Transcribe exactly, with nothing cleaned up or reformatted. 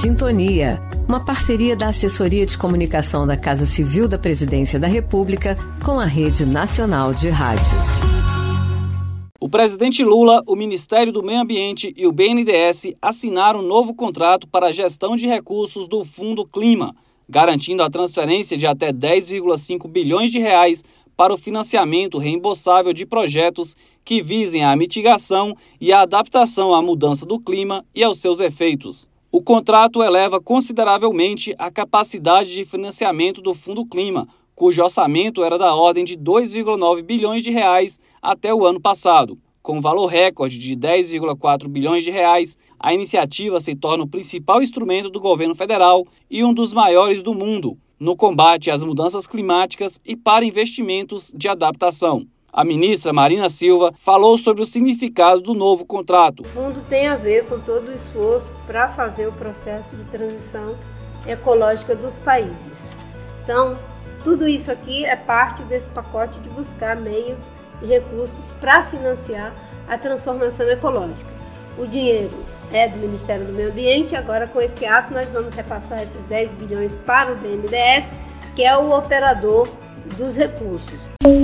Sintonia, uma parceria da Assessoria de Comunicação da Casa Civil da Presidência da República com a Rede Nacional de Rádio. O presidente Lula, o Ministério do Meio Ambiente e o B N D E S assinaram um novo contrato para a gestão de recursos do Fundo Clima, garantindo a transferência de até dez vírgula cinco bilhões de reais para o financiamento reembolsável de projetos que visem a mitigação e a adaptação à mudança do clima e aos seus efeitos. O contrato eleva consideravelmente a capacidade de financiamento do Fundo Clima, cujo orçamento era da ordem de dois vírgula nove bilhões de reais até o ano passado. Com valor recorde de dez vírgula quatro bilhões de reais, a iniciativa se torna o principal instrumento do governo federal e um dos maiores do mundo no combate às mudanças climáticas e para investimentos de adaptação. A ministra Marina Silva falou sobre o significado do novo contrato. O fundo tem a ver com todo o esforço para fazer o processo de transição ecológica dos países. Então, tudo isso aqui é parte desse pacote de buscar meios e recursos para financiar a transformação ecológica. O dinheiro é do Ministério do Meio Ambiente, agora com esse ato nós vamos repassar esses dez bilhões para o B N D E S, que é o operador dos recursos.